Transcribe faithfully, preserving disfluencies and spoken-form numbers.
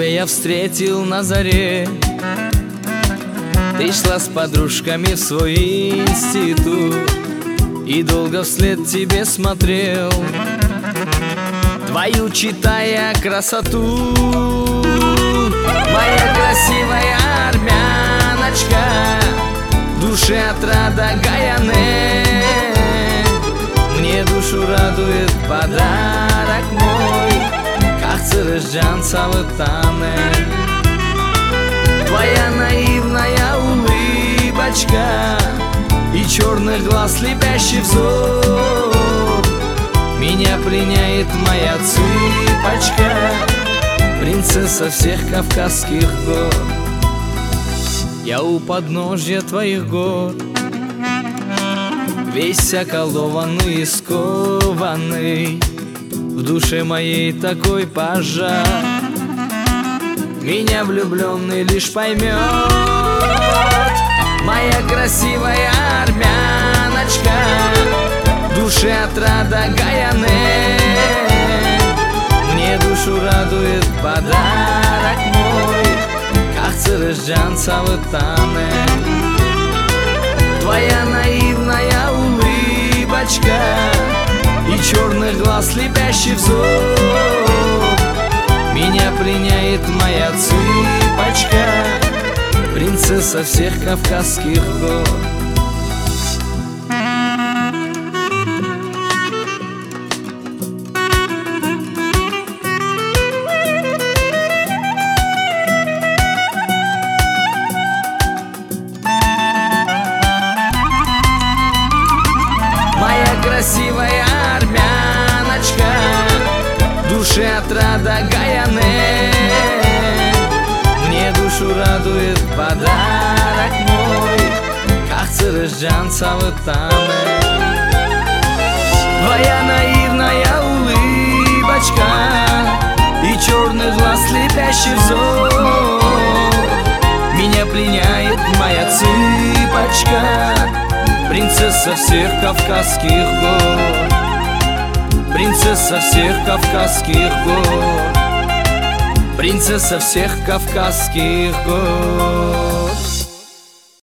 Тебя я встретил на заре. Ты шла с подружками в свой институт, и долго вслед тебе смотрел, твою читая красоту. Моя красивая армяночка, душе отрада Гаяне, мне душу радует подарок мой, как цырыжан савытане. Твоя наивная улыбочка и черных глаз слепящий взор, меня пленяет моя цыпочка, принцесса всех Кавказских гор. Я у подножья твоих гор, весь околдованный и скованный, в душе моей такой пожар, меня влюбленный лишь поймет. Моя красивая армяночка, душе отрада Гаяне, мне душу радует подарок мой, как цырыжан савытане. Твоя наивная улыбочка и черных глаз слепящий взор, меня пленяет моя цыпочка, принцесса всех Кавказских гор. Моя красивая армяночка, душе отрада Гаяне, мне душу радует подарок мой, как цырыжан савытане. Твоя наивная улыбочка и черный глаз слепящий взор, меня пленяет моя цыпочка, принцесса всех Кавказских гор, принцесса всех Кавказских гор, принцесса всех Кавказских гор.